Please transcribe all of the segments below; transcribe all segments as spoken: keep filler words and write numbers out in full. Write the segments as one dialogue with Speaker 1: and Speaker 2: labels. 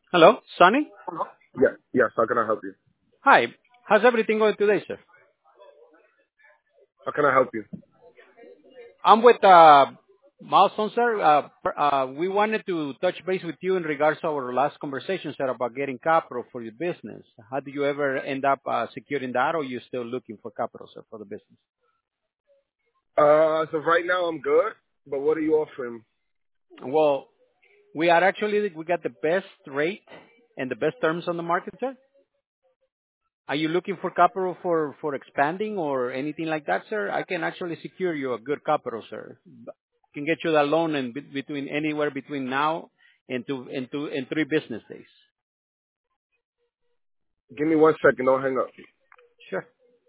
Speaker 1: Hello, Sonny?
Speaker 2: Yeah, yes. How can I help you?
Speaker 1: Hi. How's everything going today, sir?
Speaker 2: How can I help you?
Speaker 1: I'm with uh, Milestone, sir. Uh, per- uh, we wanted to touch base with you in regards to our last conversation, sir, about getting capital for your business. How did you ever end up uh, securing that, or you still looking for capital, sir, for the business?
Speaker 2: Uh, so right now I'm good, but what are you offering?
Speaker 1: Well, we are actually, we got the best rate and the best terms on the market, sir. Are you looking for capital for, for expanding or anything like that, sir? I can actually secure you a good capital, sir. B- Can get you that loan in be- between anywhere between now and two and two and three business days.
Speaker 2: Give me one second. Don't hang up.
Speaker 1: Sure.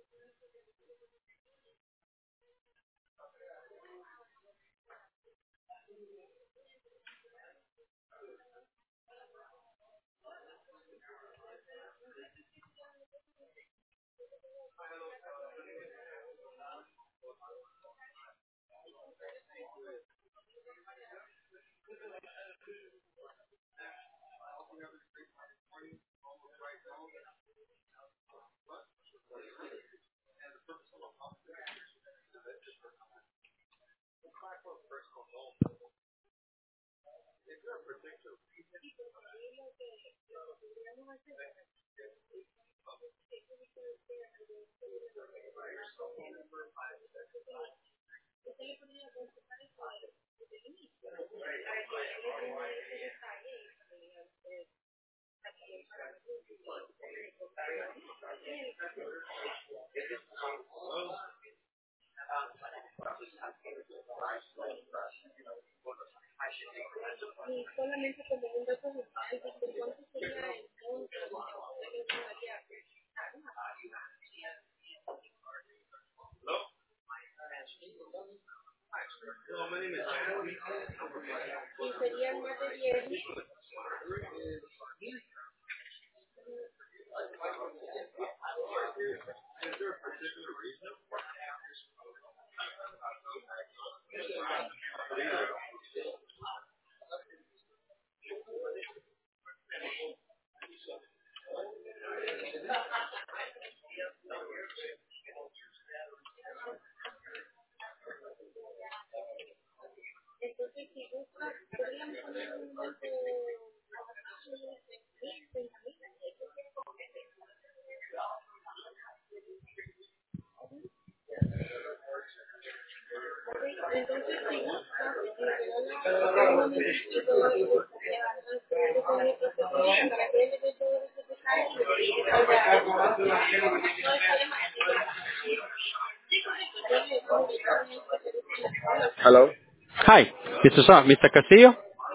Speaker 2: Hello.
Speaker 1: Hi, mister Son, mister Castillo.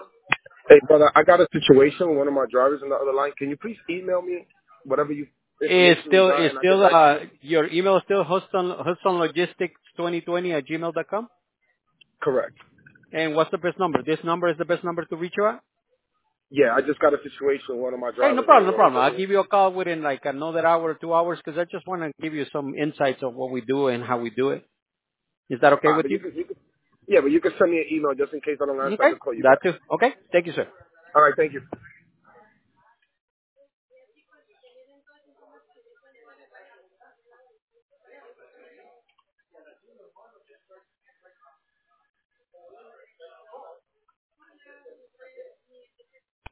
Speaker 2: Hey, brother. I got a situation with one of my drivers on the other line. Can you please email me whatever you
Speaker 1: Is
Speaker 2: information you
Speaker 1: still
Speaker 2: got,
Speaker 1: is
Speaker 2: and I get
Speaker 1: still
Speaker 2: back to
Speaker 1: uh,
Speaker 2: you?
Speaker 1: your email is still Hudson Hudson Logistics twenty twenty at gmail dot com.
Speaker 2: Correct.
Speaker 1: And what's the best number? This number is the best number to reach you at.
Speaker 2: Yeah, I just got a situation with one of my
Speaker 1: Hey, no
Speaker 2: drivers on the
Speaker 1: problem, no
Speaker 2: road.
Speaker 1: problem. I'll give you a call within like another hour, two hours, because I just want to give you some insights of what we do and how we do it. Is that okay
Speaker 2: Ah,
Speaker 1: with
Speaker 2: but you
Speaker 1: you?
Speaker 2: can, you can, yeah, but you can send me an email just in case I don't answer. I
Speaker 1: Okay.
Speaker 2: can call you
Speaker 1: That
Speaker 2: back.
Speaker 1: too. Okay. Thank you, sir.
Speaker 2: All right. Thank you.